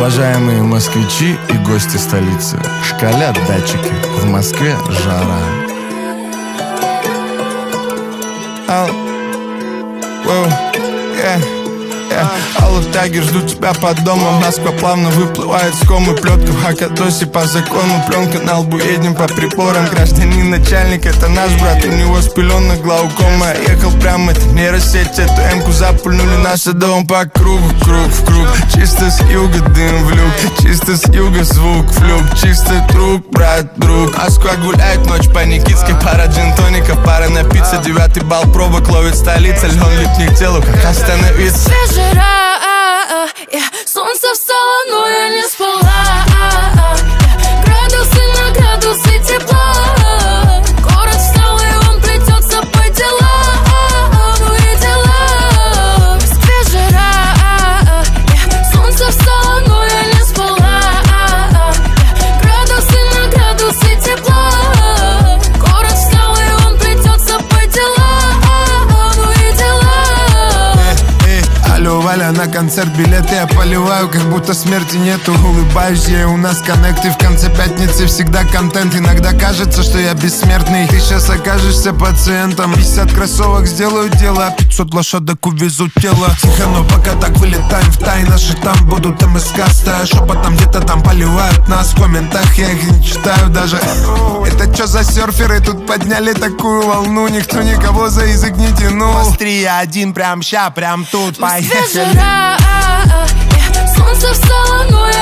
Уважаемые москвичи и гости столицы, шкалят датчики, в Москве жара. Алло, таги ждут тебя под домом. Москва плавно выплывает с комы. Плетка в хакатосе по закону. Пленка на лбу, едем по приборам. Гражданин начальник, это наш брат. У него с пеленок глаукома. Ехал прямо, это нейросеть. Эту эмку запульнули на Садовом по кругу, круг в круг. Чисто с юга дым в люк, чисто с юга звук флюк. Чисто друг, брат, друг. Москва гуляет ночь по Никитской. Пара джин-тоников, пара напиться. 9-й балл пробок ловит столица. Льон липнет к телу, как остановиться. Жара, солнце встало, но я не спала. Градусы на градусы тепла. Город встал, и он плетется по делам. Ну и дела. В Москве жара, солнце встало, но я не спала. Градусы на градусы тепла. Город встал, и он плетется по делам. Ну и дела. Алло, Валя, на концерт билеты я поливаю, как будто смерти нету. Улыбаюсь ей, у нас коннект, и в конце пятницы всегда контент. Иногда кажется, что я бессмертный. Ты сейчас окажешься пациентом. 50 кроссовок сделают дело, 500 лошадок увезут тело. Тихо, но пока так вылетаем в тай. Наши там будут МСК, стая шепотом где-то там поливают нас. В комментах я их не читаю даже. Это чё за серферы тут подняли такую волну? Никто никого за язык не тянул. Острия один прям ща, прям тут. Жара, солнце встало, но